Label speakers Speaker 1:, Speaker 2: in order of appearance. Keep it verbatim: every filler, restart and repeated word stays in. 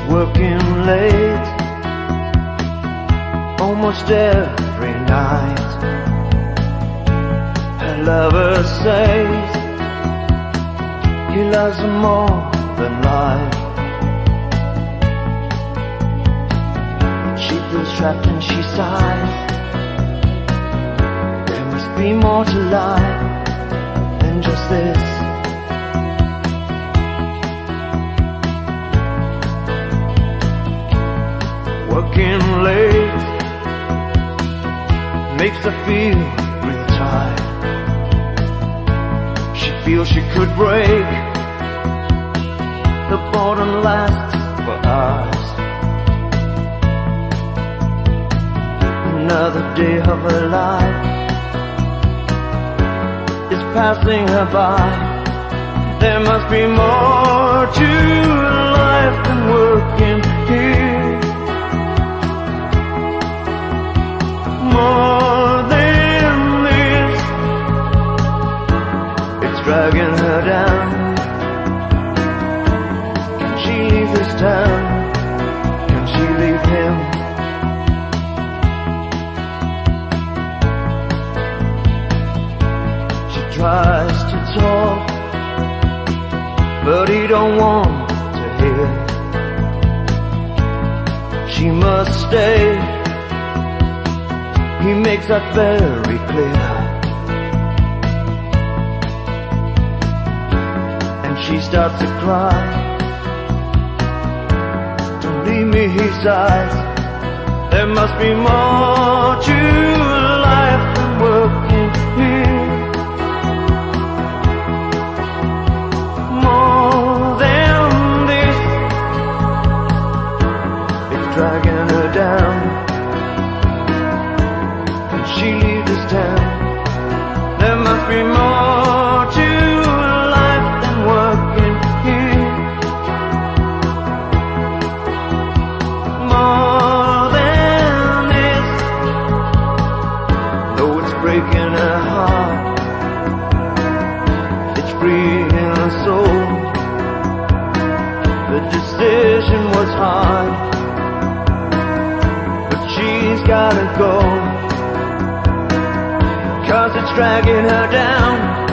Speaker 1: working late almost every night. Her lover says he loves her more than life. She feels trapped and she sighs. There must be more to life than just this. Working late makes her feel real tired. She feels she could break. The boredom lasts for hours. Another day of her life is passing her by. There must be more to life than working here. More than this. It's dragging her down. Can she leave this town? Can she leave him? She tries to talk, but he don't want to hear. She must stay. He makes that very clear. And she starts to cry. Don't leave me, he sighs. There must be more to life than working here. More than this. It's dragging her down. She leaves this town. There must be more to life than working here. More than this. Though it's breaking her heart, it's freeing her soul. The decision was hard, but she's gotta go. 'Cause it's dragging her down.